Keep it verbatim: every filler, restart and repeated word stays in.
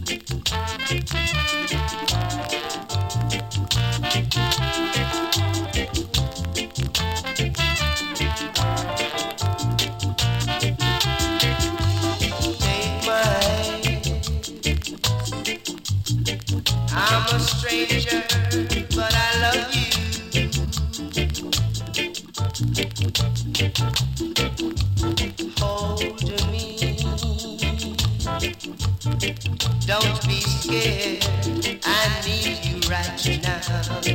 I'm a stranger, but I love you. Hold me. Don't be scared. I need you right now.